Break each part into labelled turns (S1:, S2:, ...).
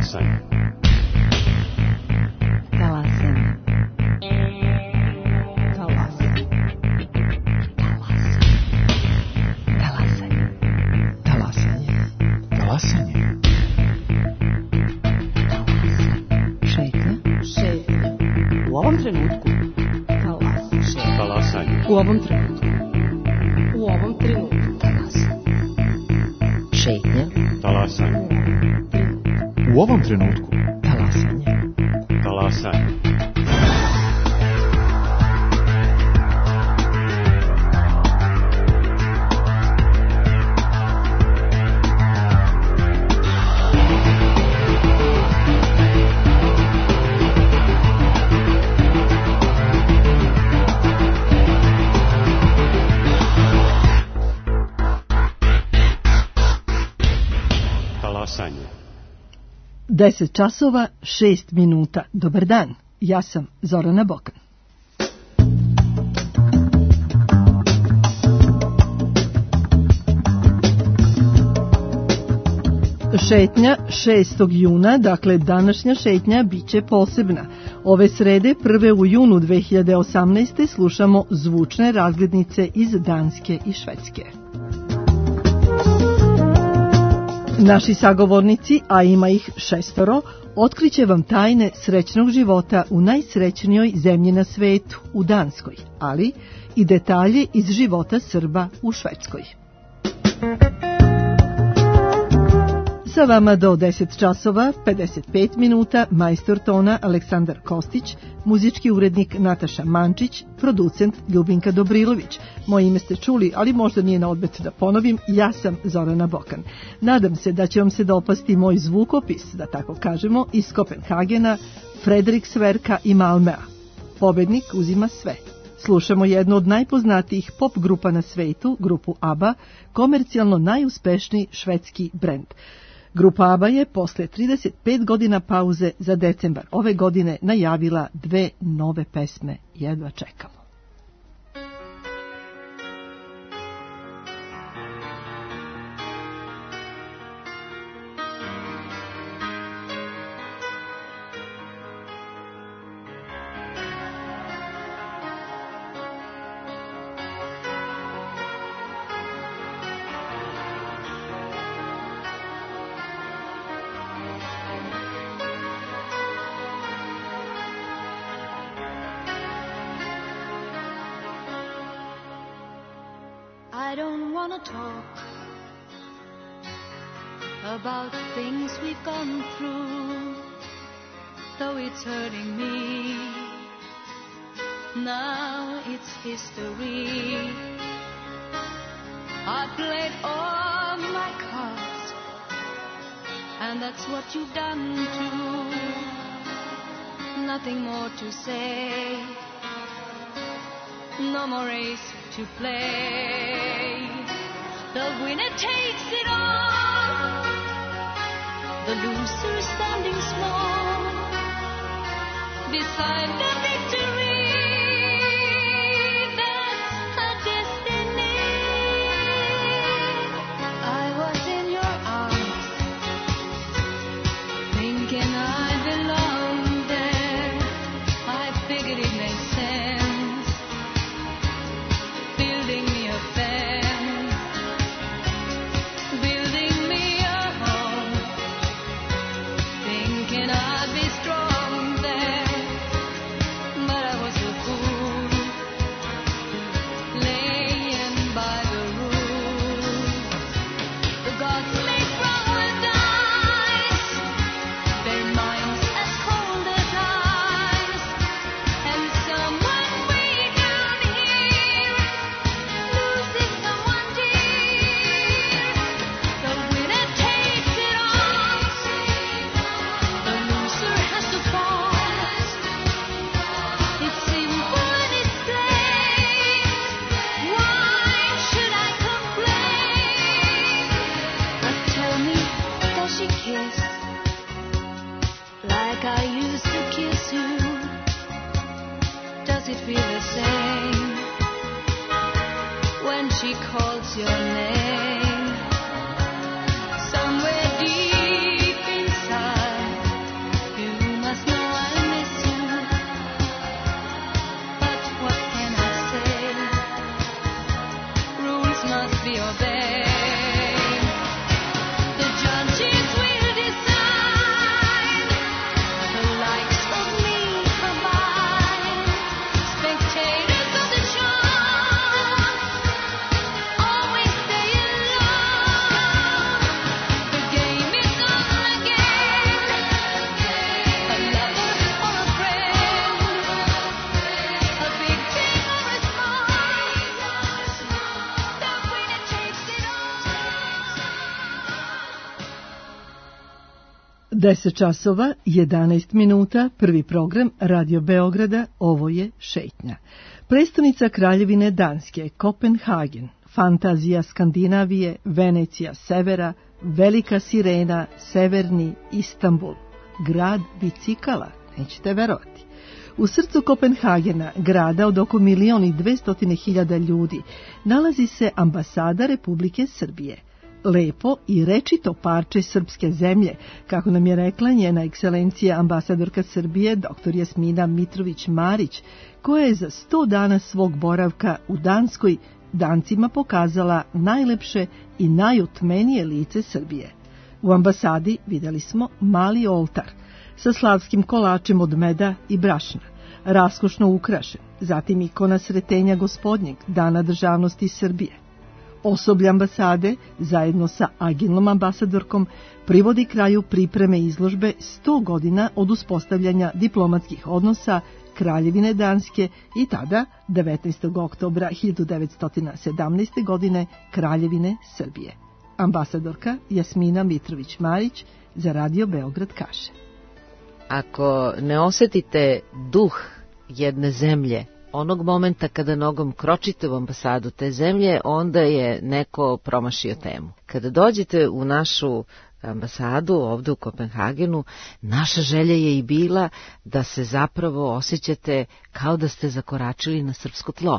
S1: Talasanje.
S2: Talasanje. Talasanje. Talasanje.
S3: Talasanje.
S2: Šetnja. U ovom trenutku.
S1: Talasanje.
S2: U ovom trenutku. U ovom trenutku. Talasanje. Šetnja.
S1: Talasanje.
S3: U ovom trenutku.
S2: Talasanje.
S1: Talasanje. Talasanje.
S4: 10 časova, 6 minuta. Dobar dan, ja sam Zorana Bokan. Šetnja 6. juna, dakle današnja šetnja, bit će posebna. Ove srede, 1. u junu 2018. slušamo zvučne razglednice iz Danske i Švedske. Naši sagovornici, a ima ih 6, otkriće vam tajne srećnog života u najsrećnijoj zemlji na svetu, u Danskoj, ali i detalje iz života Srba u Švedskoj. Sa vama do 10 časova, 55 minuta, majstor tona Aleksandar Kostić, muzički urednik Nataša Mančić, producent Ljubinka Dobrilović. Moje ime ste čuli, ali možda nije na odmet da ponovim, ja sam Zorana Bokan. Nadam se da će vam se dopasti moj zvukopis, da tako kažemo, iz Kopenhagena, Frederiksverka i Malmea. Pobednik uzima sve. Slušamo jednu od najpoznatijih pop grupa na svetu, grupu ABBA, komercijalno najuspešniji švedski brend. Grupa ABBA je posle 35 godina pauze za decembar ove godine najavila 2 nove pesme. Jedva čekamo.
S5: I don't want to talk about things we've gone through, though it's hurting me. Now it's history. I played all my cards, and that's what you've done too. Nothing more to say, no more race to play. The winner takes it all, the loser standing small beside the victory. That's a destiny. I was in your arms, thinking I belonged there. I figured it made sense, building me a fence, building me a home, thinking I'd be strong there. But I was a fool, laying by the rules. The gods make paradise, their minds as cold as ice, and someone way down here losing someone dear. The winner takes it all, the loser has to fall. It's simple and it's plain. Why should I complain? But tell me, does she kiss like I used to kiss you? Does it feel the same when she calls your name? Somewhere deep inside, must be obeyed. The judges will decide the likes of me combined. Spectators of the show always stay in love. The game is on again. A lover or a friend, a big team or a small, the winner takes it all.
S4: 10 časova, 11 minuta, prvi program Radio Beograda, ovo je Šetnja. Prestonica Kraljevine Danske, Kopenhagen, fantazija Skandinavije, Venecija severa, velika sirena, severni Istanbul, grad bicikala, nećete verovati. U srcu Kopenhagena, grada od oko 1.200.000 ljudi, nalazi se ambasada Republike Srbije. Lepo i rečito parče srpske zemlje, kako nam je rekla njena ekscelencija ambasadorka Srbije dr. Jasmina Mitrović-Marić, koja je za 100 dana svog boravka u Danskoj Dancima pokazala najlepše i najutmenije lice Srbije. U ambasadi vidjeli smo mali oltar sa slavskim kolačem od meda i brašna, raskošno ukrašen, zatim ikona Sretenja Gospodnjeg, Dana državnosti Srbije. Osoblje ambasade, zajedno sa agilnom ambasadorkom, privodi kraju pripreme izložbe 100 godina od uspostavljanja diplomatskih odnosa Kraljevine Danske i tada, 19. oktobra 1917. godine, Kraljevine Srbije. Ambasadorka Jasmina Mitrović-Marić za Radio Beograd kaže:
S6: Ako ne osjetite duh jedne zemlje, onog momenta kada nogom kročite u ambasadu te zemlje, onda je neko promašio temu. Kada dođete u našu ambasadu ovdje u Kopenhagenu, naša želja je i bila da se zapravo osjećate kao da ste zakoračili na srpsko tlo.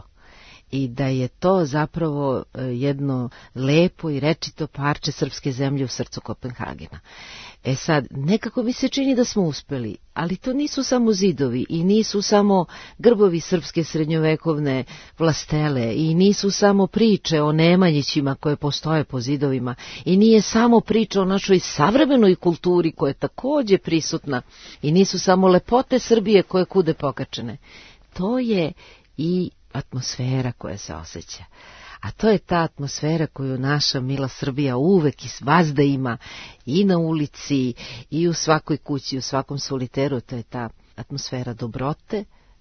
S6: I da je to zapravo jedno lepo i rečito parče srpske zemlje u srcu Kopenhagena. E sad, nekako mi se čini da smo uspeli, ali to nisu samo zidovi i nisu samo grbovi srpske srednjovekovne vlastele i nisu samo priče o Nemanjićima koje postoje po zidovima i nije samo priča o našoj savremenoj kulturi koja je također prisutna i nisu samo lepote Srbije koje kude pokačene. To je i atmosfera koja se osjeća. A to je ta atmosfera koju naša mila Srbija uvek iz vazda ima i na ulici i u svakoj kući, u svakom soliteru. To je ta atmosfera dobrote,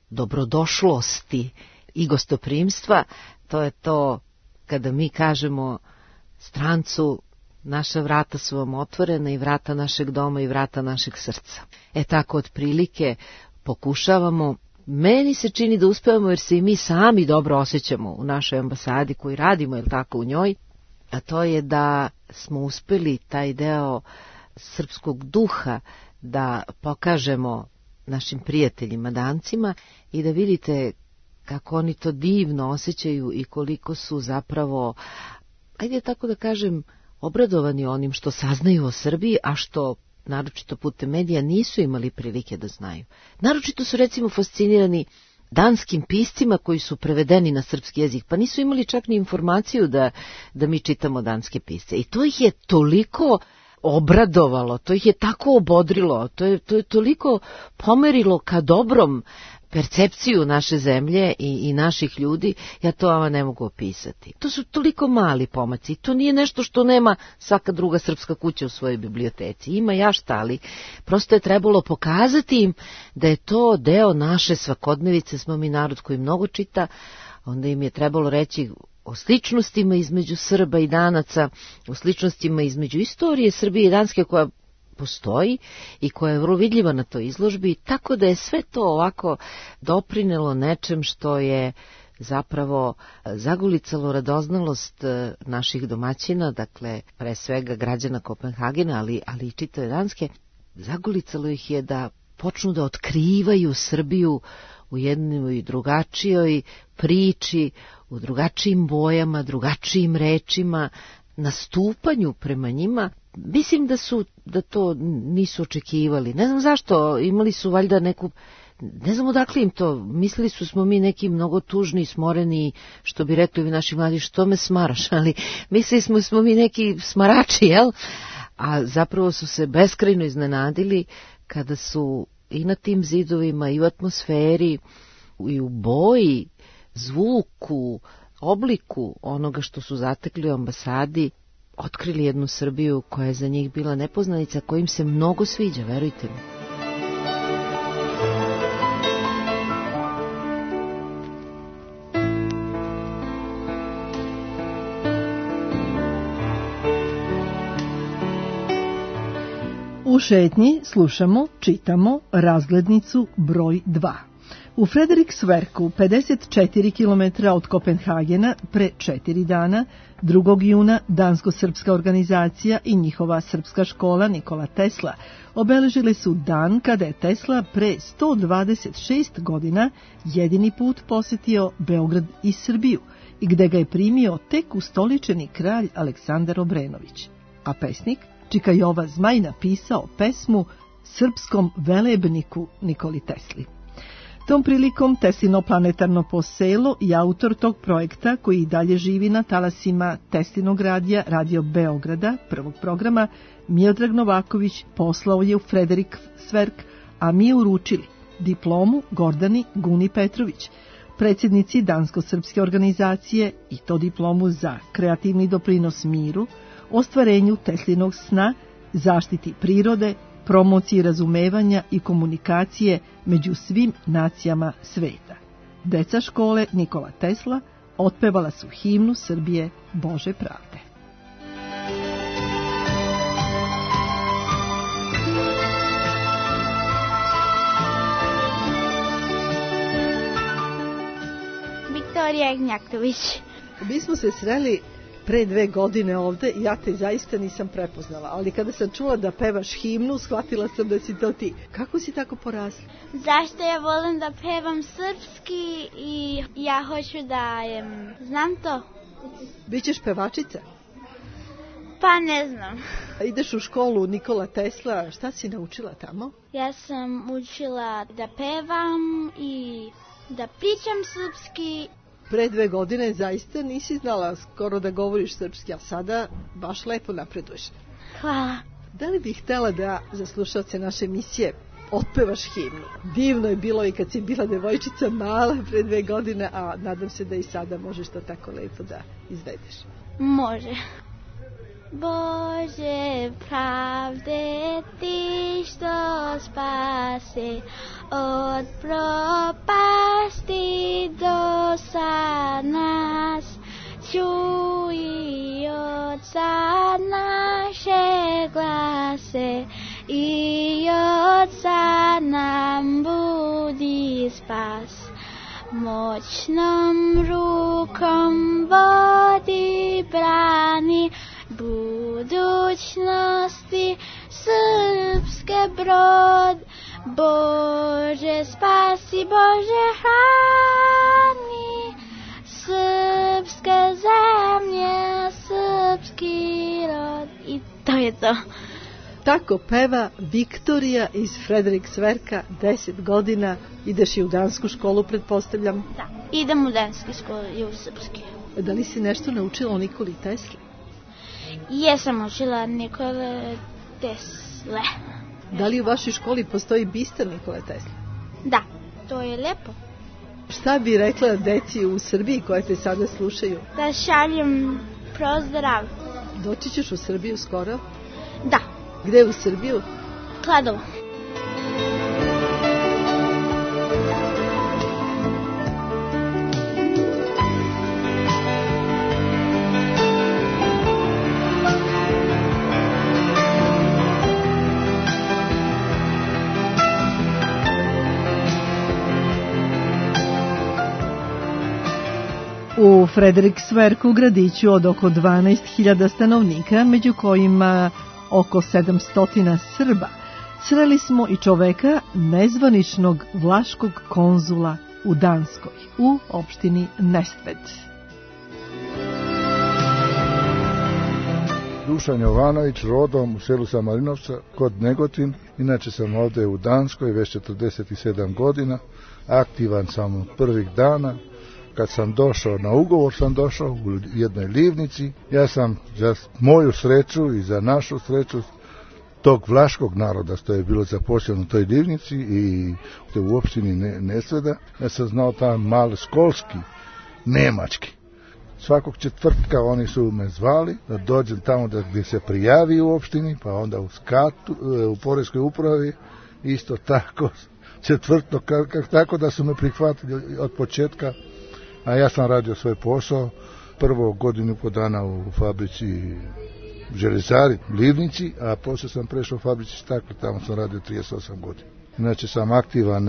S6: dobrodošlosti i gostoprimstva. To je to kada mi kažemo strancu: naša vrata su vam otvorena i vrata našeg doma i vrata našeg srca. E tako otprilike pokušavamo. Meni se čini da uspevamo jer se i mi sami dobro osjećamo u našoj ambasadi koji radimo, jel tako, u njoj, a to je da smo uspeli taj deo srpskog duha da pokažemo našim prijateljima Dancima i da vidite kako oni to divno osjećaju i koliko su zapravo, ajde tako da kažem, obradovani onim što saznaju o Srbiji, a što naročito putem medija nisu imali prilike da znaju. Naročito su recimo fascinirani danskim piscima koji su prevedeni na srpski jezik, pa nisu imali čak ni informaciju da mi čitamo danske pisce. I to ih je toliko obradovalo, to ih je tako obodrilo, to je toliko pomerilo ka dobrom percepciju naše zemlje i naših ljudi, ja to vama ne mogu opisati. To su toliko mali pomaci, to nije nešto što nema svaka druga srpska kuća u svojoj biblioteci. Ima jašta, ali prosto je trebalo pokazati im da je to deo naše svakodnevice, smo mi narod koji mnogo čita, onda im je trebalo reći o sličnostima između Srba i Danaca, o sličnostima između istorije Srbije i Danske koja postoji i koja je vrlo vidljiva na toj izložbi, tako da je sve to ovako doprinelo nečem što je zapravo zagolicalo radoznalost naših domaćina, dakle pre svega građana Kopenhagena, ali i čitave Danske. Zagolicalo ih je da počnu da otkrivaju Srbiju u jednoj drugačijoj priči, u drugačijim bojama, drugačijim rečima, nastupanju prema njima. Mislim da to nisu očekivali. Ne znam zašto, imali su valjda neku Ne znam odakle im to, mislili smo mi neki mnogo tužni, smoreni, što bi rekli vi naši mladi, što me smaraš, ali mislili smo mi neki smarači, jel? A zapravo su se beskrajno iznenadili kada su i na tim zidovima, i u atmosferi, i u boji, zvuku, obliku onoga što su zatekli u ambasadi, otkrili jednu Srbiju koja je za njih bila nepoznanica, koja im se mnogo sviđa, verujte mi.
S4: U šetnji slušamo, čitamo razglednicu broj 2. U Frederiksverku, 54 km od Kopenhagena, pre 4 dana, 2. juna, dansko-srpska organizacija i njihova srpska škola Nikola Tesla obeležili su dan kada je Tesla pre 126 godina jedini put posetio Beograd i Srbiju i gde ga je primio tek ustoličeni kralj Aleksandar Obrenović. A pesnik Čika Jova Zmaj napisao pesmu srpskom velebniku Nikoli Tesli. Tom prilikom Teslino planetarno poselo i autor tog projekta, koji i dalje živi na talasima Teslinog radija, Radio Beograda, prvog programa, Miodrag Novaković poslao je u Frederiksverk, a mi uručili diplomu Gordani Guni Petrović, predsjednici dansko-srpske organizacije, i to diplomu za kreativni doprinos miru, ostvarenju Teslinog sna, zaštiti prirode, promociji razumevanja i komunikacije među svim nacijama sveta. Deca škole Nikola Tesla otpevala su himnu Srbije Bože pravde.
S7: Viktorija Ignjatović.
S4: Mi smo se sreli pre 2 godine ovde i ja te zaista nisam prepoznala, ali kada sam čula da pevaš himnu, shvatila sam da si to ti. Kako si tako porasla?
S7: Zašto ja volim da pevam srpski i ja hoću da znam to.
S4: Bićeš pevačica?
S7: Pa ne znam.
S4: Ideš u školu Nikola Tesla, šta si naučila tamo?
S7: Ja sam učila da pevam i da pričam srpski.
S4: Pre 2 godine zaista nisi znala skoro da govoriš srpski, a sada baš lepo napreduješ.
S7: Hvala.
S4: Da li bih htjela da za slušalce naše emisije otpevaš himnu? Divno je bilo i kad si bila devojčica mala pre 2 godine, a nadam se da i sada možeš to tako lepo da izvedeš.
S7: Može. Bože pravde, ti što spase od propasti do sad nas, čuj od sad naše glase i od sad nam budi spas. Moćnom rukom vodi brani budućnosti srpske brod. Bože spasi, Bože hrani srpske zemlje, srpski rod. I to je to.
S4: Tako peva Viktorija iz Frederiksverka, 10 godina. Ideš i u dansku školu, pretpostavljam?
S7: Da, idem u dansku školu i u srpski.
S4: Da li si nešto naučila o Nikoli Tesli?
S7: Jesam učila Nikole Tesle.
S4: Da li u vašoj školi postoji bister Nikole Tesla?
S7: Da, to je lepo.
S4: Šta bi rekla deci u Srbiji koje te sada slušaju?
S7: Da šaljem pozdrav.
S4: Doći ćeš u Srbiju skoro?
S7: Da.
S4: Gde u Srbiju?
S7: Kladovo.
S4: U Frederiksverku, gradiću od oko 12.000 stanovnika, među kojima oko 700 Srba, sreli smo i čoveka nezvaničnog vlaškog konzula u Danskoj, u opštini Nestved.
S8: Du Dušan Jovanović, rodom u selu Samarinovca kod Negotin. Inače sam ovdje u Danskoj već 47 godina. Aktivan sam od prvih dana. Kad sam došao na ugovor, sam došao u jednoj livnici. Ja sam za moju sreću i za našu sreću tog vlaškog naroda što je bilo zaposleno u toj livnici i u opštini Nesveda, ja sam znao tam malo školski, nemački. Svakog četvrtka oni su me zvali da dođem tamo gdje se prijavi u opštini, pa onda u skatu, u poreskoj upravi, isto tako četvrtno, tako da su me prihvatili od početka, a ja sam radio svoj posao, prvo godinu i po dana u fabrici železari, livnici, a poslije sam prešao u fabrici stakla, tamo sam radio 38 godina. Inače sam aktivan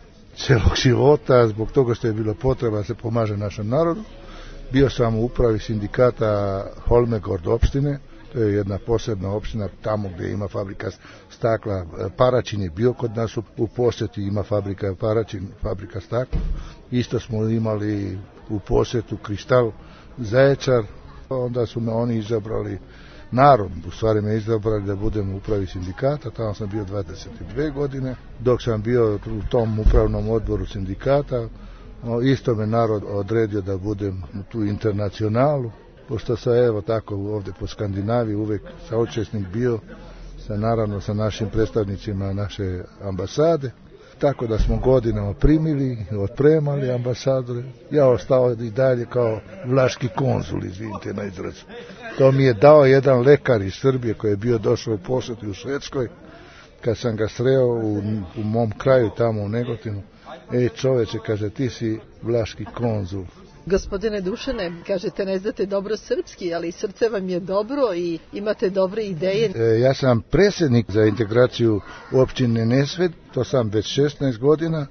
S8: celog života, zbog toga što je bilo potreba da se pomaže našem narodu. Bio sam u upravi sindikata Holmegård opštine, to je jedna posebna opština tamo gdje ima fabrika stakla. Paraćin je bio kod nas u posjeti, ima fabrika Paraćin, fabrika stakla. Isto smo imali u posjetu Kristal Zaječar, onda su me oni izabrali, narod u stvari me izabrali da budem u upravi sindikata, tamo sam bio 22 godine, dok sam bio u tom upravnom odboru sindikata, isto me narod odredio da budem u tu internacionalu, pošto sam evo tako ovdje po Skandinaviji uvijek saučesnik bio, naravno sa našim predstavnicima naše ambasade, tako da smo godinama primili, otpremali ambasadore. Ja ostao i dalje kao vlaški konzul, izvinite na izrazu. To mi je dao jedan lekar iz Srbije koji je bio došao u posjetu u Švedskoj, kad sam ga sreo u mom kraju tamo u Negotinu. Ej čoveče, kaže, ti si vlaški konzul.
S4: Gospodine Dušane, kažete ne znate dobro srpski, ali srce vam je dobro i imate dobre ideje.
S8: Ja sam predsjednik za integraciju u opštine Nesved, to sam već 16 godina,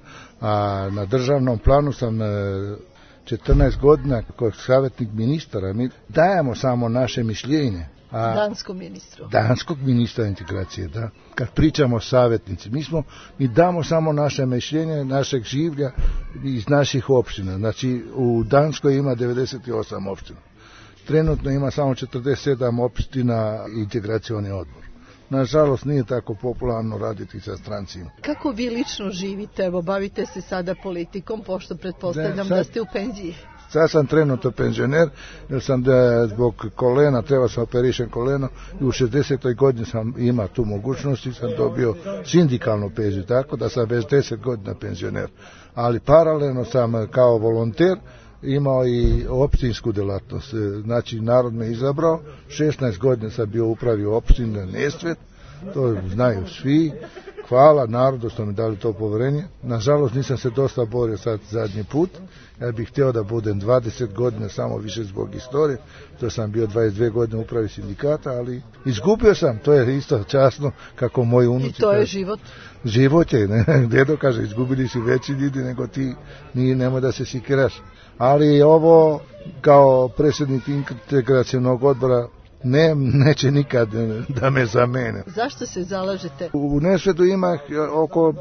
S8: a na državnom planu sam 14 godina kao savjetnik ministara. Mi dajemo samo naše mišljenje. Danskog ministra integracije, da. Kad pričamo o savjetnici, mi damo samo naše mišljenje, našeg življa iz naših opština. Znači, u Danskoj ima 98 opština. Trenutno ima samo 47 opština integracioni odbor. Nažalost, nije tako popularno raditi sa strancima.
S4: Kako vi lično živite? Evo, bavite se sada politikom, pošto pretpostavljam da ste u penziji.
S8: Sad sam trenutno penzioner, jer sam zbog kolena, treba sam operišen koleno i u 60. godini sam ima tu mogućnost i sam dobio sindikalnu penziju, tako da sam već 10 godina penzioner. Ali paralelno sam kao volonter imao i opštinsku delatnost. Znači, narod me izabrao, 16 godina sam bio upravio opštine Nesved, to znaju svi. Hvala narodu što mi dali to povjerenje. Nažalost, nisam se dosta borio sad zadnji put. Ja bih htio da budem 20 godina, samo više zbog istorije. To sam bio 22 godine u upravi sindikata, ali izgubio sam. To je isto časno kako moji unuci.
S4: I to je život?
S8: Život je, ne? Dedo kaže, izgubili si veći ljudi nego ti, nemoj da se sikiraš. Ali ovo, kao predsjednik integracionog odbora, neće nikad da me zamene.
S4: Zašto se zalažete?
S8: U Nesvedu ima oko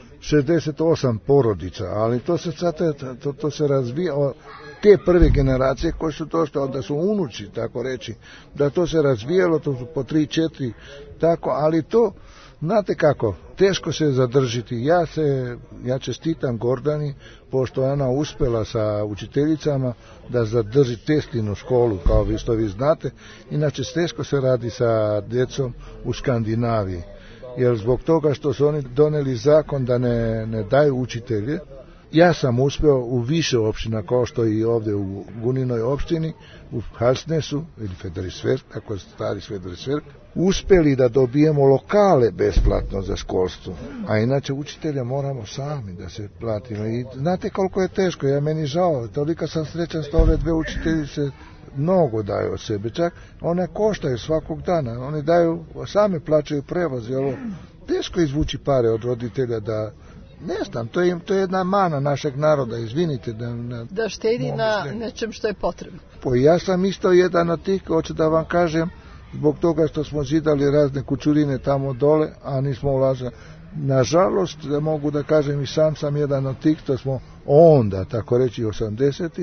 S8: 68 porodica, ali to se razvija. Te prve generacije koje su došle, onda su unuci, tako reći, da to se razvijalo, to su po 3-4, tako, ali to, znate kako, teško se zadržiti. Ja čestitam Gordani, pošto je ona uspjela sa učiteljicama da zadrži Teslinu školu, kao što vi znate. Inače, teško se radi sa djecom u Skandinaviji, jer zbog toga što su oni doneli zakon da ne daju učitelje, ja sam uspio u više opština, kao što i ovdje u Guninoj opštini, u Halsnesu, ili Federisverk, tako je stari Federisverk, uspjeli da dobijemo lokale besplatno za školstvo, a inače učitelja moramo sami da se platimo. I znate koliko je teško, meni žao, toliko sam srećan što ove dve učiteljice mnogo daju od sebe, čak one koštaju svakog dana, oni daju, sami plaćaju prevoz, ovo teško izvući pare od roditelja da, ne znam, to je jedna mana našeg naroda, izvinite.
S4: Da štedi na nečem što je potrebno.
S8: Ja sam isto jedan od tih, hoću da vam kažem, zbog toga što smo zidali razne kućurine tamo dole, a nismo ulažili. Nažalost, mogu da kažem, i sam jedan od tih što smo onda, tako reći 80-ih,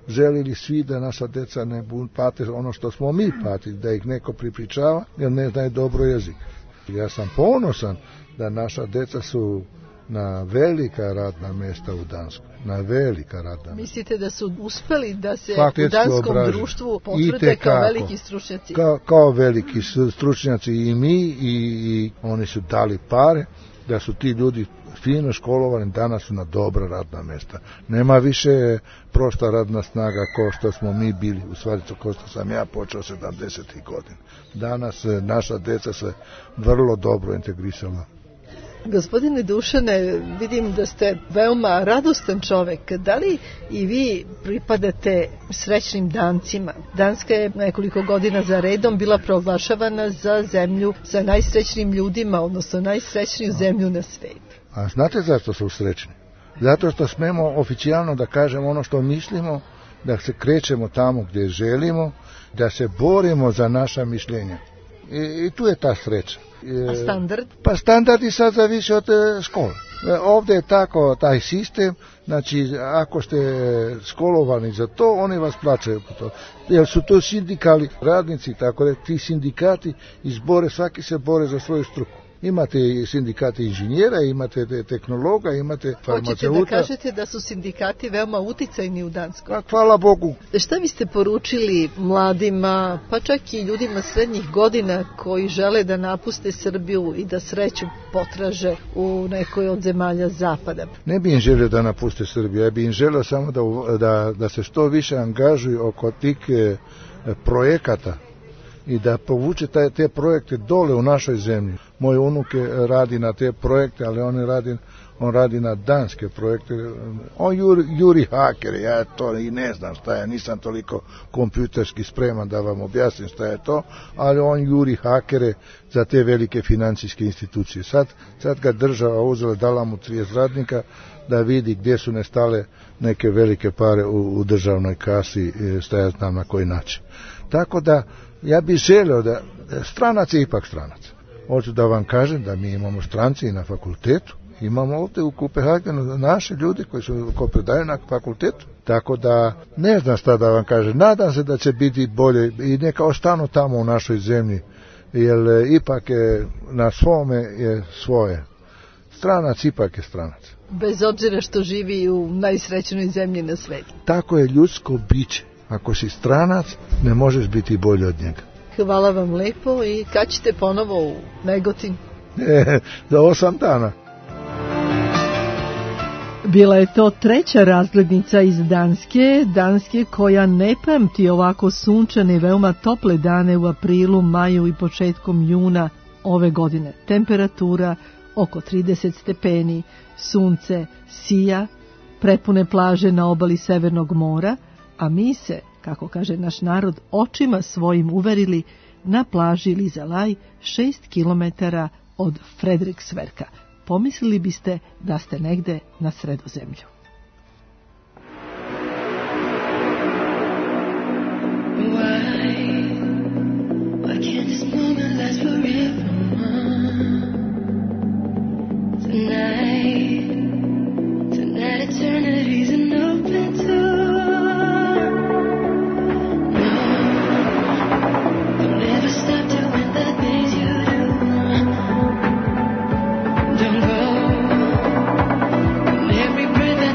S8: želili svi da naša deca ne pate ono što smo mi patili, da ih neko pripričava jer ne znaju dobro jezik. Ja sam ponosan da naša deca su na velika radna mjesta u Danskoj. Na velika radna mjesta.
S4: Mislite da su uspeli da se
S8: faktički
S4: u danskom
S8: obražu.
S4: Društvu potvrde kao veliki stručnjaci?
S8: Kao veliki stručnjaci i mi i oni su dali pare da su ti ljudi fino školovani, danas su na dobra radna mjesta. Nema više prosta radna snaga kao što smo mi bili, u stvari kao što sam ja počeo 70. godina. Danas naša deca se vrlo dobro integrisala.
S4: Gospodine Dušane, vidim da ste veoma radostan čovek. Da li i vi pripadate srećnim Dancima? Danska je nekoliko godina za redom bila proglašavana za zemlju sa najsrećnim ljudima, odnosno najsrećniju zemlju na svijetu.
S8: A znate zašto su srećni? Zato što smemo oficijalno da kažemo ono što mislimo, da se krećemo tamo gdje želimo, da se borimo za naša mišljenja. I tu je ta sreća.
S4: A standard? Pa
S8: standard i sad zavisi od škole. Ovdje je tako taj sistem, znači ako ste školovani za to, oni vas plaćaju po to. Jer su to sindikali, radnici, tako da ti sindikati izbore, svaki se bore za svoju struku. Imate sindikati inženjera, imate tehnologa, imate farmaceuta.
S4: Hoćete da kažete da su sindikati veoma uticajni u Danskoj?
S8: Hvala Bogu.
S4: Šta biste poručili mladima, pa čak i ljudima srednjih godina koji žele da napuste Srbiju i da sreću potraže u nekoj od zemalja zapada?
S8: Ne bi im želio da napuste Srbiju, ja bi im želio samo da se što više angažuju oko tih projekata i da povuče te projekte dole u našoj zemlji. Moj unuk radi na te projekte, ali on radi na danske projekte. On juri hakere, ja to i ne znam šta je, nisam toliko kompjuterski spreman da vam objasnim šta je to, ali on juri hakere za te velike financijske institucije. Sad ga država uzela, dala mu 30 radnika da vidi gdje su nestale neke velike pare u državnoj kasi, šta ja znam na koji način. Tako da ja bih želio da stranac je ipak stranac. Hoću da vam kažem da mi imamo stranci i na fakultetu. Imamo ovdje u Kopenhagenu naše ljudi koji predaju na fakultetu. Tako da ne znam šta da vam kažem. Nadam se da će biti bolje i neka ostanu tamo u našoj zemlji. Jer ipak je na svome je svoje. Stranac ipak je stranac.
S4: Bez obzira što živi u najsrećnoj zemlji na svijetu.
S8: Tako je ljudsko biće. Ako si stranac, ne možeš biti bolji od njega.
S4: Hvala vam lepo i kad ćete ponovo u Negotin?
S8: Za 8 dana.
S4: Bila je to treća razglednica iz Danske koja ne pamti ovako sunčane i veoma tople dane u aprilu, maju i početkom juna ove godine. Temperatura oko 30 stepeni, sunce sija, prepune plaže na obali Severnog mora, a mi se, kako kaže naš narod, očima svojim uverili na plaži Lizalaj 6 kilometara od Frederiksverka. Pomislili biste da ste negde na Sredozemlju. Why can't this moment last forever? Tonight eternity's an open door. Breath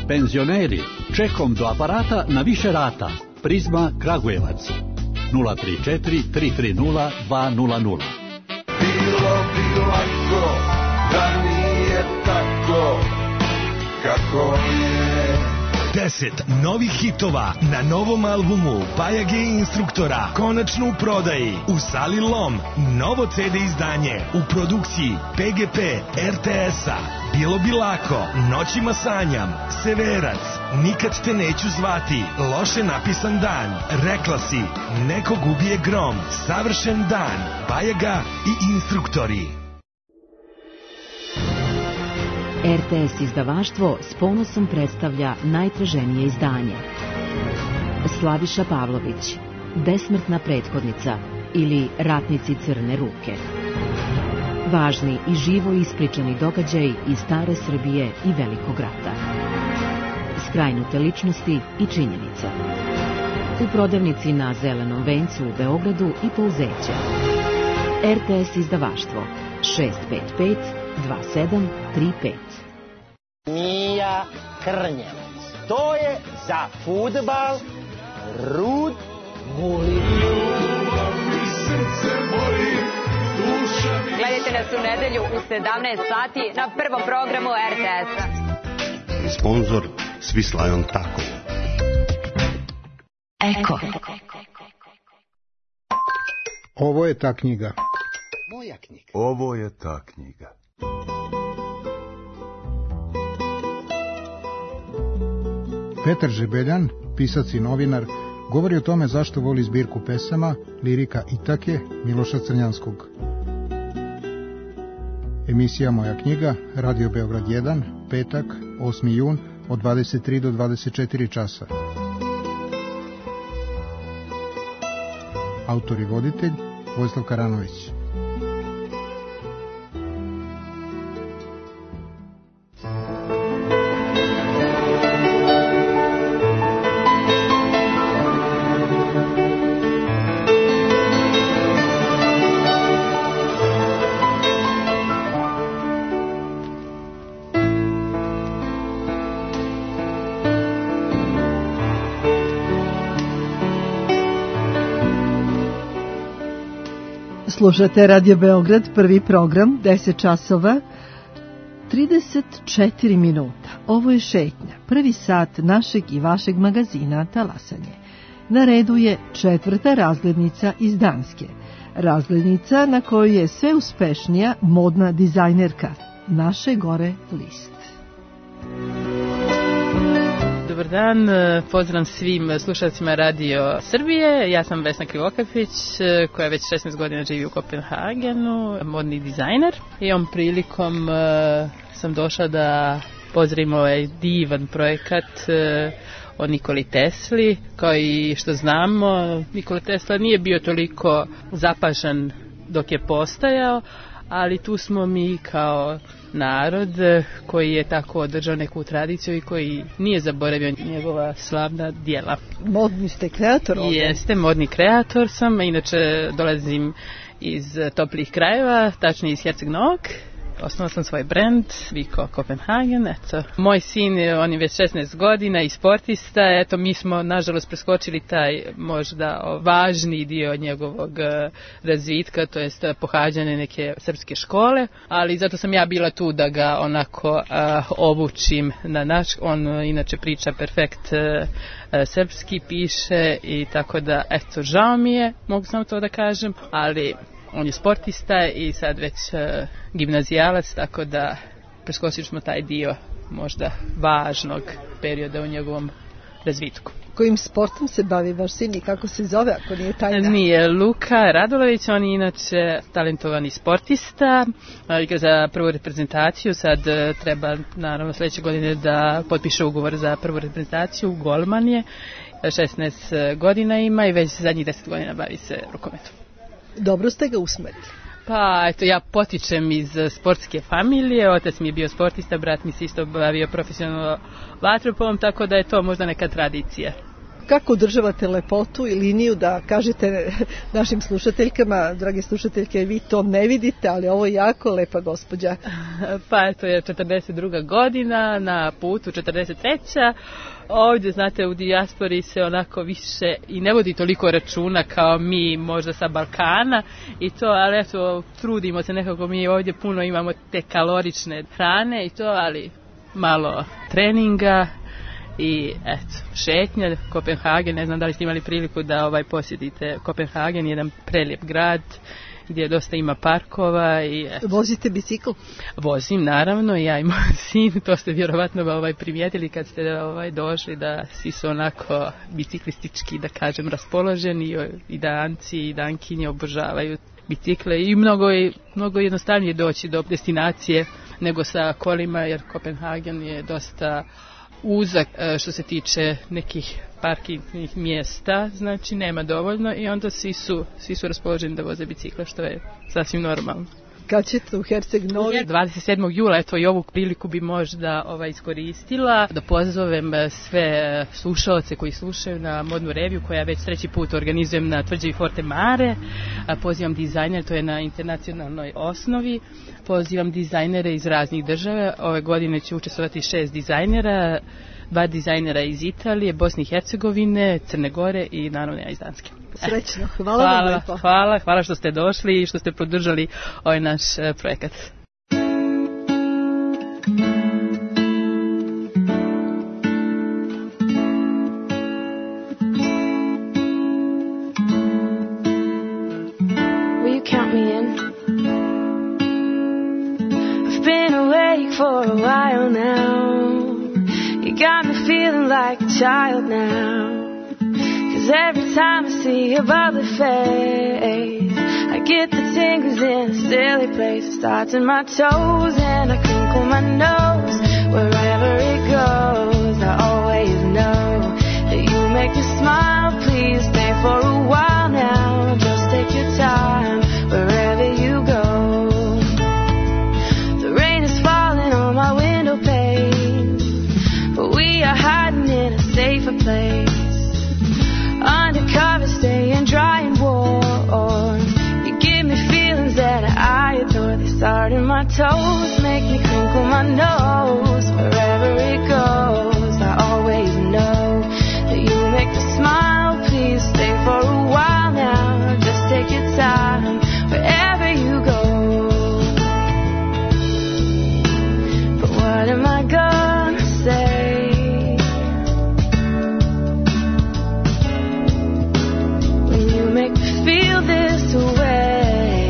S9: Penzioneri, čekom do aparata na više rata. Prizma Kragujevac 034 330 200.
S10: Bilo bi lako da nije tako kako je.
S11: 10 novih hitova na novom albumu Bajage Instruktora konačno u prodaji u Sali Lom. Novo CD izdanje u produkciji PGP RTS-a. Bilo bi lako, Noćima sanjam, Severac, Nikad te neću zvati, Loše napisan dan, Rekla si, Nekog ubije grom, Savršen dan, Bajaga i Instruktori.
S12: RTS izdavaštvo s ponosom predstavlja najtraženije izdanje. Slaviša Pavlović, Besmrtna prethodnica ili Ratnici crne ruke. Važni i živo ispričani događaj iz stare Srbije i Velikog rata. Skrajnute ličnosti i činjenice. U prodavnici na Zelenom vencu u Beogradu i Pouzeća. RTS izdavaštvo 655 2735.
S13: Mija Krnjevac. To je za fudbal Rud Gulin.
S14: Gledajte nas u nedelju u 17 sati na prvom programu RTS-a.
S1: Sponzor Svislajon Tako.
S2: Eko.
S15: Ovo je ta knjiga.
S13: Moja knjiga.
S16: Ovo je ta knjiga.
S15: Petar Žebeljan, pisac i novinar, govori o tome zašto voli zbirku pesama, lirika Itake, Miloša Crnjanskog. Emisija Moja knjiga, Radio Beograd 1, petak, 8. jun, od 23 do 24 časa. Autor i voditelj, Vojislav Karanović.
S4: Slušate Radio Beograd, prvi program, 10 časova, 34 minuta. Ovo je šetnja, prvi sat našeg i vašeg magazina Talasanje. Na redu je 4. razglednica iz Danske. Razglednica na kojoj je sve uspešnija modna dizajnerka Naše Gore List.
S17: Dobar dan, pozdrav svim slušalcima Radio Srbije. Ja sam Vesna Krivokapić, koja već 16 godina živi u Kopenhagenu, modni dizajner. I ovom prilikom sam došla da pozdravim ovaj divan projekat o Nikoli Tesli. Kao i što znamo, Nikola Tesla nije bio toliko zapažan dok je postajao, ali tu smo mi kao narod koji je tako održao neku tradiciju i koji nije zaboravio njegova slavna djela.
S4: Modni ste kreator ovdje?
S17: Jeste, modni kreator sam, inače dolazim iz toplih krajeva, tačnije iz Herceg Novog. Osnovao sam svoj brand, Viko Kopenhagen, eto. Moj sin, on je već 16 godina i sportista, eto, mi smo nažalost preskočili taj možda važni dio njegovog razvitka, to jest pohađanje neke srpske škole, ali zato sam ja bila tu da ga onako obučim na naš, on inače priča perfekt srpski, piše i tako da, eto, žao mi je, mogu samo to da kažem, ali on je sportista i sad već gimnazijalac, tako da preskočili smo taj dio možda važnog perioda u njegovom razvitku.
S4: Kojim sportom se bavi vaš sin i kako se zove, ako nije tajna?
S17: Nije, Luka Radulović, on je inače talentovani sportista, igra za prvu reprezentaciju, sad treba naravno sljedeće godine da potpiše ugovor za prvu reprezentaciju, golman je, 16 godina ima i već zadnjih 10 godina bavi se rukometom.
S4: Dobro ste ga usmerili.
S17: Pa, eto, ja potičem iz sportske familije, otac mi je bio sportista, brat mi se isto bavio profesionalno vaterpolom, tako da je to možda neka tradicija.
S4: Kako održavate lepotu i liniju da kažete našim slušateljkama, drage slušateljke, vi to ne vidite, ali ovo je jako lepa gospođa.
S17: Pa to je 42. godina, na putu 43. Ovdje, znate, u dijaspori se onako više i ne vodi toliko računa kao mi možda sa Balkana i to, ali eto, trudimo se nekako, mi ovdje puno imamo te kalorične hrane i to, ali malo treninga i eto, šetnja, Kopenhagen, ne znam da li ste imali priliku da posjetite Kopenhagen, jedan prelijep grad gdje dosta ima parkova i eto.
S4: Vozite bicikl?
S17: Vozim, naravno, ja i moj sin, to ste vjerovatno primijetili kad ste došli, da svi su onako biciklistički, da kažem, raspoloženi, i Danci i Dankinje obožavaju bicikle i mnogo jednostavnije doći do destinacije nego sa kolima, jer Kopenhagen je dosta uzak što se tiče nekih parkingnih mjesta, znači nema dovoljno i onda svi su raspoloženi da voze bicikle, što je sasvim normalno.
S4: Kad ćete u Herceg Novi?
S17: 27. jula, eto i ovu priliku bi možda iskoristila da pozovem sve slušalce koji slušaju na modnu reviju koja već 3. put organizujem na tvrđavi Forte Mare. Pozivam dizajnere, to je na internacionalnoj osnovi. Pozivam dizajnere iz raznih država. Ove godine će učestvovati 6 dizajnera, 2 dizajnera iz Italije, Bosne i Hercegovine, Crne Gore i naravno ja iz Danske.
S4: Srećno, hvala vam lijepo.
S17: Hvala što ste došli i što ste podržali ovaj naš projekat.
S18: Will you count me in? I've been awake for a while now. You got me feeling like a child now. Every time I see your bubbly face, I get the tingles in a silly place. It starts in my toes and I crinkle my nose. Wherever it goes, I always know that you make me smile. Please stay for a while now. Just take your time wherever you go. The rain is falling on my window pane, but we are hiding in a safer place. Undercover, staying dry and warm. You give me feelings that I adore. They start in my toes, make me crinkle my nose. Wherever it goes, I always know that you make me smile. Please stay for a while now. Just take your time wherever you go. But what am I gonna say? Make me feel this way.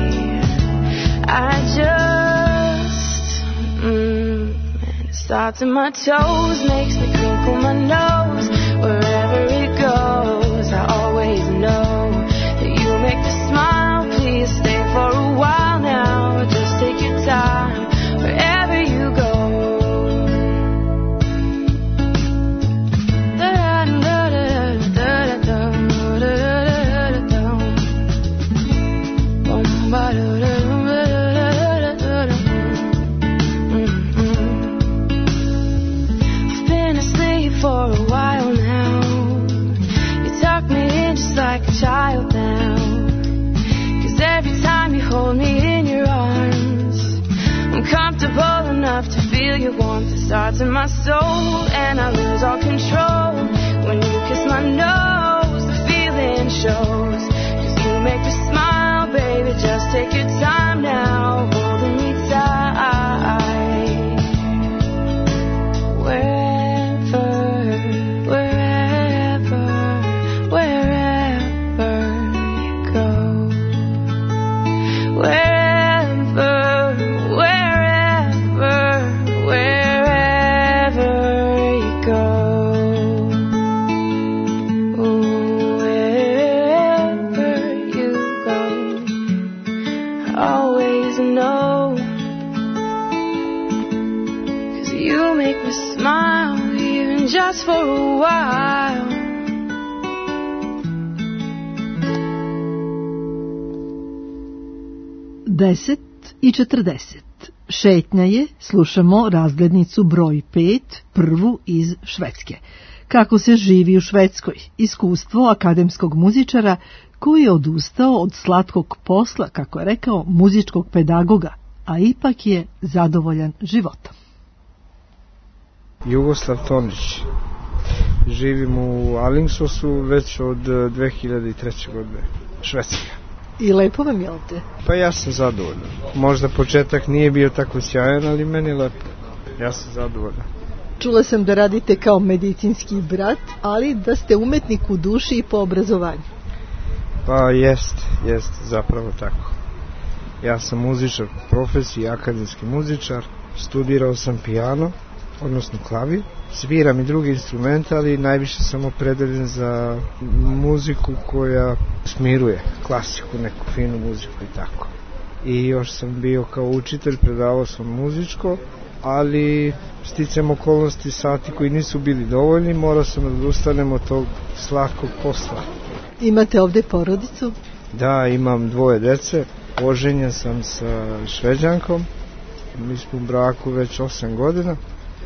S18: I just and it starts in my toes, makes me crinkle my nose. Wherever it goes, I always know that you make me smile. Please stay for a while now. Just take your time wherever you go. I've been asleep for a while now. You tuck me in just like a child now. 'Cause every time you hold me in your arms, I'm comfortable enough to feel your warmth. It starts in my soul and I lose all control. When you kiss my nose, the feeling shows. 'Cause you make me smile, baby, just take your time now, holding me tight. Wherever you go. Wherever you go. Always know, 'cause you make me smile, even just for a while.
S4: Deset i 40. Šetnja je, slušamo razglednicu broj 5, prvu iz Švedske. Kako se živi u Švedskoj, iskustvo akademskog muzičara koji je odustao od slatkog posla, kako je rekao, muzičkog pedagoga, a ipak je zadovoljan životom.
S19: Jugoslav Tonić. Živim u Alingsosu već od 2003. godine. Švedska.
S4: I lepo vam je ovde?
S19: Pa ja sam zadovoljan. Možda početak nije bio tako sjajan, ali meni je lepo. Ja sam zadovoljan.
S4: Čula sam da radite kao medicinski brat, ali da ste umetnik u duši i po obrazovanju.
S19: Pa jest zapravo tako. Ja sam muzičar po profesiji, akademski muzičar. Studirao sam pijano, odnosno klavir. Sviram i drugi instrumente, ali najviše sam opredeljen za muziku koja smiruje, klasiku, neku finu muziku i tako. I još sam bio kao učitelj, predavao sam muzičko, ali sticajem okolnosti sati koji nisu bili dovoljni, morao sam da odustanem od tog slatkog posla.
S4: Imate ovde porodicu?
S19: Da, imam 2 dece, oženjen sam sa Šveđankom, mi smo u braku već 8 godina.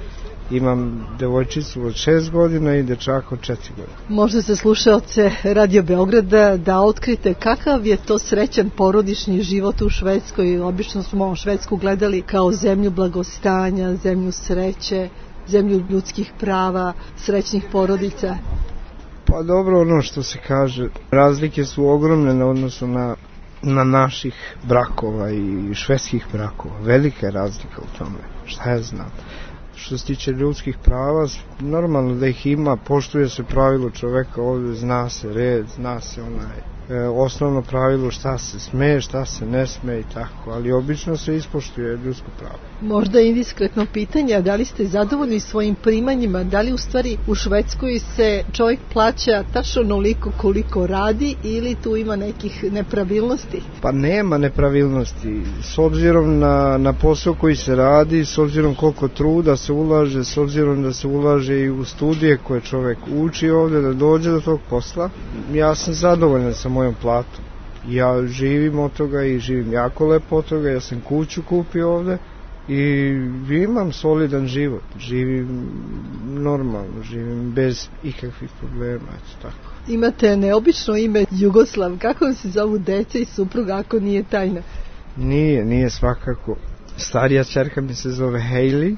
S19: Imam devojčicu od 6 godina i dečaka od 4 godine.
S4: Možda se slušaoce Radio Beograda da otkrite kakav je to srećan porodični život u Švedskoj. Obično smo Švedsku gledali kao zemlju blagostanja, zemlju sreće, zemlju ljudskih prava, srećnih porodica.
S19: Pa dobro, ono što se kaže, razlike su ogromne na odnosu na naših brakova i švedskih brakova. Velika je razlika u tome, šta ja znam. Što se tiče ljudskih prava, normalno da ih ima, poštuje se pravilo čoveka ovde, zna se red, zna se osnovno pravilo šta se sme, šta se ne sme i tako, ali obično se ispoštuje ljudsko pravo.
S4: Možda je indiskretno pitanje, a da li ste zadovoljni svojim primanjima, da li u stvari u Švedskoj se čovjek plaća tačno onoliko koliko radi ili tu ima nekih nepravilnosti?
S19: Pa nema nepravilnosti, s obzirom na posao koji se radi, s obzirom koliko truda se ulaže, s obzirom da se ulaže i u studije koje čovjek uči ovde da dođe do tog posla, ja sam zadovoljan sa mojom platom. Ja živim od toga i živim jako lepo od toga, ja sam kuću kupio ovde i imam solidan život, živim normalno, živim bez ikakvih problema, eto tako.
S4: Imate neobično ime Jugoslav, kako vam se zovu deca i supruga ako nije tajna?
S19: Nije svakako. Starija ćerka mi se zove Hailey,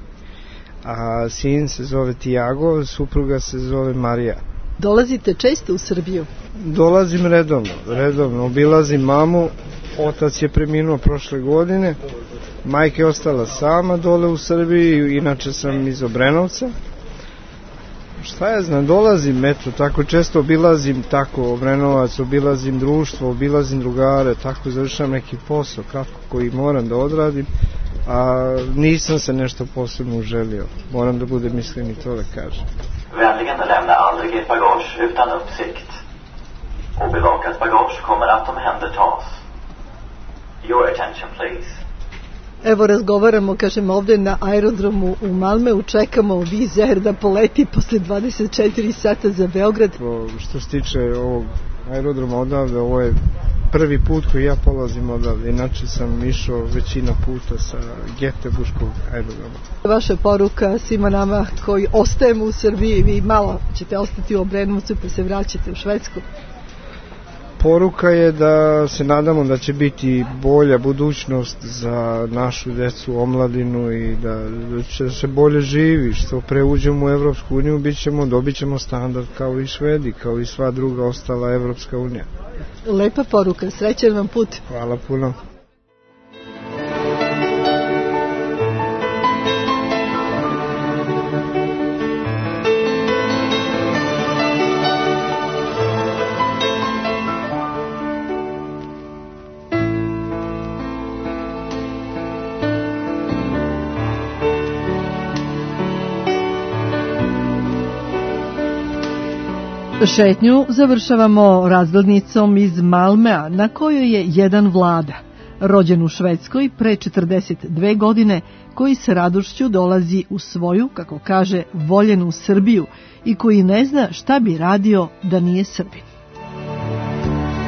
S19: a sin se zove Tiago, supruga se zove Marija.
S4: Dolazite često u Srbiju?
S19: Dolazim redovno, obilazim mamu, otac je preminuo prošle godine, majka je ostala sama dole u Srbiji, inače sam iz Obrenovca. Šta ja znam, dolazim, eto, tako često obilazim tako Obrenovac, obilazim društvo, obilazim drugare, tako završam neki posao kratko koji moram da odradim, a nisam se nešto posebno uželio, moram da budem iskren i to da kažem.
S20: Vänligen lämna aldrig ert bagage utan uppsikt. Obevakat bagage kommer att omhändertas. Your attention please.
S4: Evo razgovaramo, kažem, ovde na aerodromu u Malmeu, čekamo Wizz Air da poleti posle 24 sata za Beograd.
S19: Što se tiče ovog aerodroma odavde, ovo je prvi put koji ja polazim odavde, inače sam išao većina puta sa Göteborgskog aerodroma.
S4: Vaša poruka svima nama koji ostajemo u Srbiji, vi malo ćete ostati u Obrenovcu pa se vraćate u Švedsku.
S19: Poruka je da se nadamo da će biti bolja budućnost za našu decu, omladinu i da će se bolje živi. Što pre uđemo u Evropsku uniju, dobit ćemo standard kao i Švedi, kao i sva druga ostala Evropska unija.
S4: Lepa poruka, srećan vam put.
S19: Hvala puno.
S4: Šetnju završavamo razglednicom iz Malmea na kojoj je jedan Vlada, rođen u Švedskoj pre 42 godine, koji sa radošću dolazi u svoju, kako kaže, voljenu Srbiju i koji ne zna šta bi radio da nije Srbin.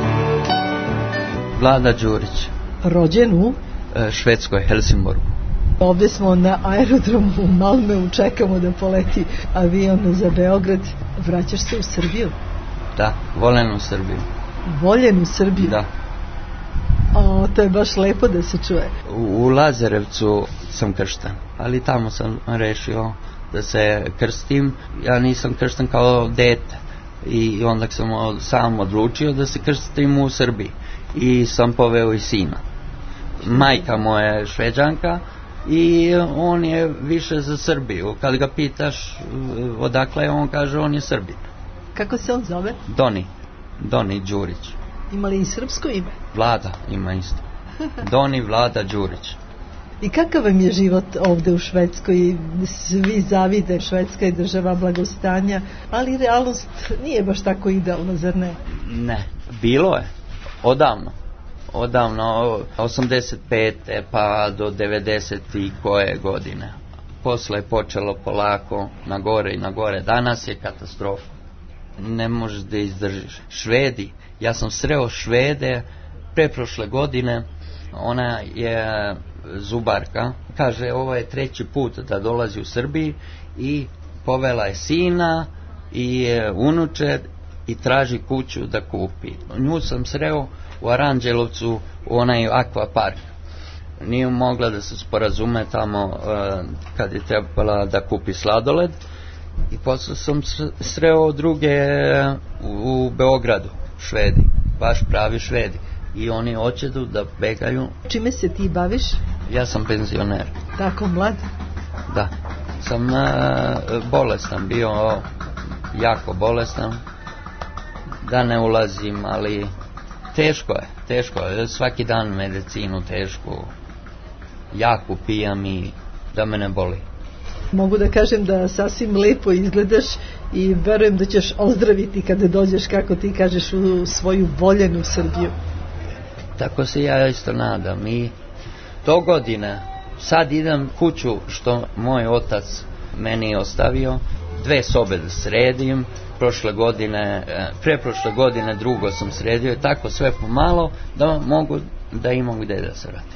S21: Vlada Đurić.
S4: Rođen u
S21: Švedskoj, Helsingborgu.
S4: Ovdje smo na aerodromu u Malmeu, čekamo da poleti avion za Beograd. Vraćaš se u Srbiju?
S21: Da, voljen u Srbiju.
S4: Voljen u Srbiju?
S21: Da.
S4: To je baš lepo da se čuje.
S21: U Lazarevcu sam kršten, ali tamo sam rešio da se krstim. Ja nisam kršten kao dete i onda sam sam odlučio da se krstim u Srbiji i sam poveo i sina. Majka moja je Šveđanka i on je više za Srbiju. Kad ga pitaš odakle je, on kaže on je Srbin.
S4: Kako se on zove?
S21: Doni Đurić.
S4: Ima li i srpsko ime?
S21: Vlada ima isto. Doni Vlada Đurić.
S4: I kakav vam je život ovde u Švedskoj? Svi zavide, Švedska je država blagostanja, ali realnost nije baš tako idealna, zar ne?
S21: Ne, bilo je. Odavno, 85. pa do 90. i koje godine. Posle je počelo polako na gore i na gore. Danas je katastrofa. Ne možeš da izdržiš. Švedi, ja sam sreo Švede preprošle godine, ona je zubarka, kaže ovo je 3. put da dolazi u Srbiji i povela je sina i unuče i traži kuću da kupi. Nju sam sreo u Aranđelovcu, u onaj akvapark. Nije mogla da se sporazume tamo kad je trebala da kupi sladoled. I posle sam sreo druge u Beogradu, Švedi, baš pravi Švedi. I oni hoće da begaju.
S4: Čime se ti baviš?
S21: Ja sam penzioner.
S4: Tako mlad?
S21: Da, sam bolestan, bio jako bolestan. Da ne ulazim, ali teško je, svaki dan medicinu tešku, jako pijam i da me ne boli.
S4: Mogu da kažem da sasvim lepo izgledaš i verujem da ćeš ozdraviti kada dođeš, kako ti kažeš, u svoju voljenu Srbiju.
S21: Tako se ja isto nadam i to godine sad idem kuću što moj otac meni ostavio, 2 sobe da sredim, preprošle godine drugo sam sredio, tako sve pomalo da mogu da imam gde da se vratim.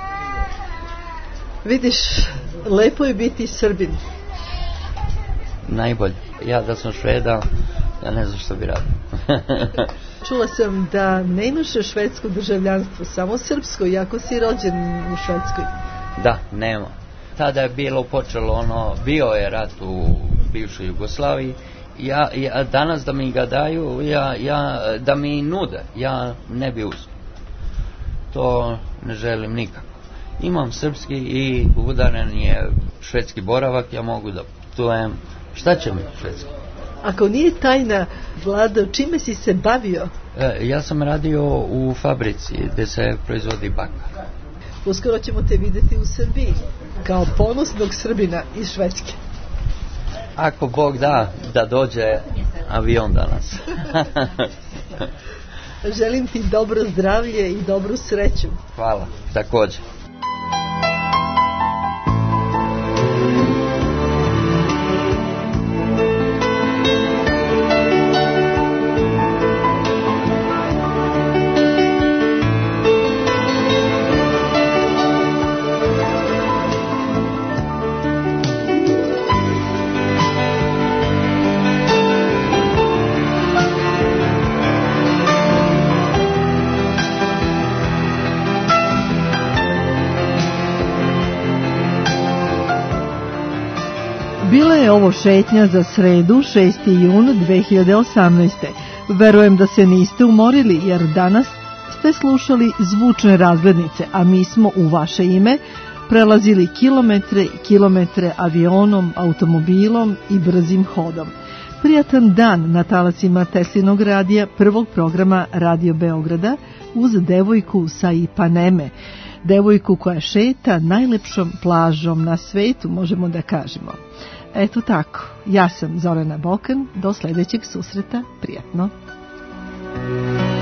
S4: Vidiš, lepo je biti Srbin.
S21: Najbolje. Ja da sam Šveda, ja ne znam što bi radio.
S4: Čula sam da ne imaš švedsko državljanstvo, samo srpsko, iako si rođen u Švedskoj.
S21: Da, nema. Tada je počelo bio je rat u bivšoj Jugoslaviji. Ja danas da mi ga daju, da mi nude, ja ne bi uspio. To ne želim nikako. Imam srpski i udaren je švedski boravak, ja mogu da putujem. Šta će mi švedski?
S4: Ako nije tajna, Vlado, čime si se bavio?
S21: Ja sam radio u fabrici gde se proizvodi bakar.
S4: Uskoro ćemo te videti u Srbiji, kao ponosnog Srbina iz Švedske.
S21: Ako Bog da dođe avion danas.
S4: Želim ti dobro zdravlje i dobru sreću.
S21: Hvala, također.
S4: Bila je ovo šetnja za sredu, 6. jun 2018. Verujem da se niste umorili, jer danas ste slušali zvučne razglednice, a mi smo u vaše ime prelazili kilometre i kilometre avionom, automobilom i brzim hodom. Prijatan dan na talasima Teslinog radija, prvog programa Radio Beograda, uz devojku sa Ipaneme, devojku koja šeta najlepšom plažom na svetu, možemo da kažemo. Eto tako, ja sam Zorana Bokan, do sledećeg susreta, prijatno.